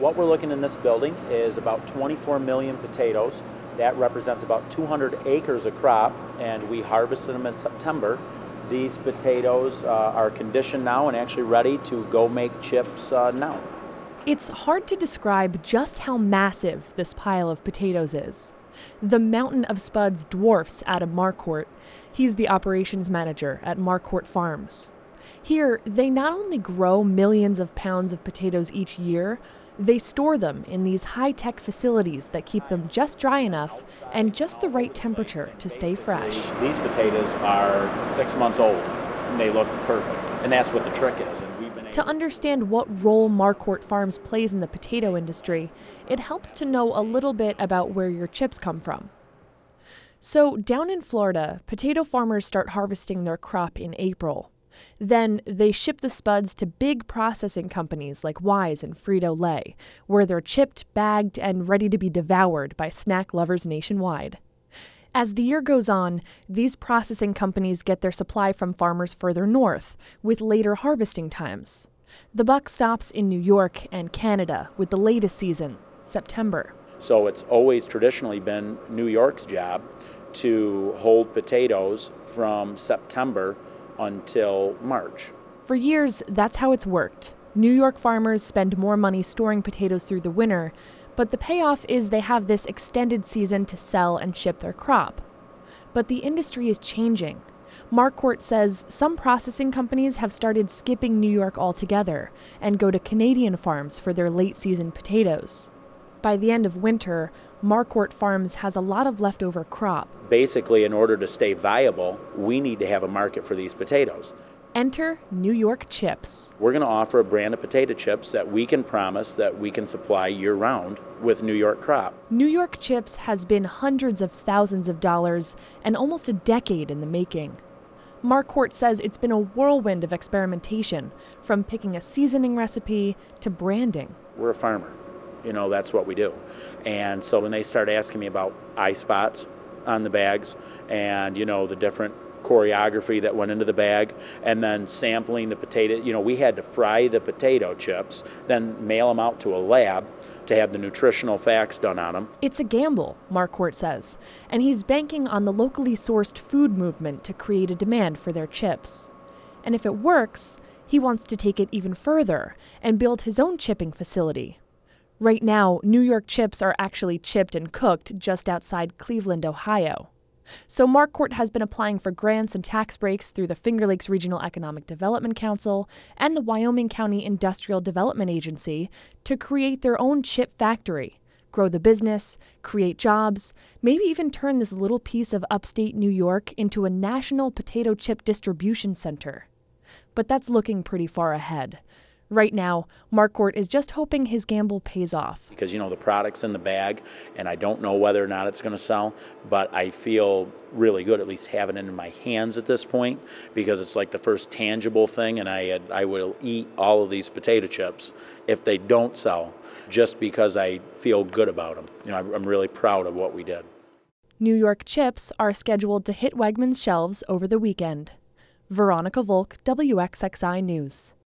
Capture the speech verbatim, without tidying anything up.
What we're looking in this building is about twenty-four million potatoes. That represents about two hundred acres of crop, and we harvested them in September. These potatoes uh, are conditioned now and actually ready to go make chips uh, now. It's hard to describe just how massive this pile of potatoes is. The mountain of spuds dwarfs Adam Marquardt. He's the operations manager at Marquardt Farms. Here, they not only grow millions of pounds of potatoes each year, they store them in these high-tech facilities that keep them just dry enough and just the right temperature to stay fresh. These potatoes are six months old, and they look perfect. And that's what the trick is. And we've been To understand what role Marquardt Farms plays in the potato industry, it helps to know a little bit about where your chips come from. So down in Florida, potato farmers start harvesting their crop in April. Then they ship the spuds to big processing companies like Wise and Frito-Lay, where they're chipped, bagged, and ready to be devoured by snack lovers nationwide. As the year goes on, these processing companies get their supply from farmers further north, with later harvesting times. The buck stops in New York and Canada with the latest season, September. So it's always traditionally been New York's job to hold potatoes from September until March. For years, that's how it's worked. New York farmers spend more money storing potatoes through the winter, but the payoff is they have this extended season to sell and ship their crop. But the industry is changing. Marquardt says some processing companies have started skipping New York altogether and go to Canadian farms for their late-season potatoes. By the end of winter, Marquardt Farms has a lot of leftover crop. Basically, in order to stay viable, we need to have a market for these potatoes. Enter New York Chips. We're going to offer a brand of potato chips that we can promise that we can supply year-round with New York crop. New York Chips has been hundreds of thousands of dollars and almost a decade in the making. Marquardt says it's been a whirlwind of experimentation, from picking a seasoning recipe to branding. We're a farmer. You know, that's what we do. And so when they start asking me about eye spots on the bags and, you know, the different choreography that went into the bag, and then sampling the potato, you know, we had to fry the potato chips, then mail them out to a lab to have the nutritional facts done on them. It's a gamble, Marquardt says, and he's banking on the locally sourced food movement to create a demand for their chips. And if it works, he wants to take it even further and build his own chipping facility. Right now, New York chips are actually chipped and cooked just outside Cleveland, Ohio. So Marquardt has been applying for grants and tax breaks through the Finger Lakes Regional Economic Development Council and the Wyoming County Industrial Development Agency to create their own chip factory, grow the business, create jobs, maybe even turn this little piece of upstate New York into a national potato chip distribution center. But that's looking pretty far ahead. Right now, Marquardt is just hoping his gamble pays off. Because, you know, the product's in the bag, and I don't know whether or not it's going to sell, but I feel really good at least having it in my hands at this point, because it's like the first tangible thing, and I, I will eat all of these potato chips if they don't sell, just because I feel good about them. You know, I'm really proud of what we did. New York chips are scheduled to hit Wegmans shelves over the weekend. Veronica Volk, W X X I News.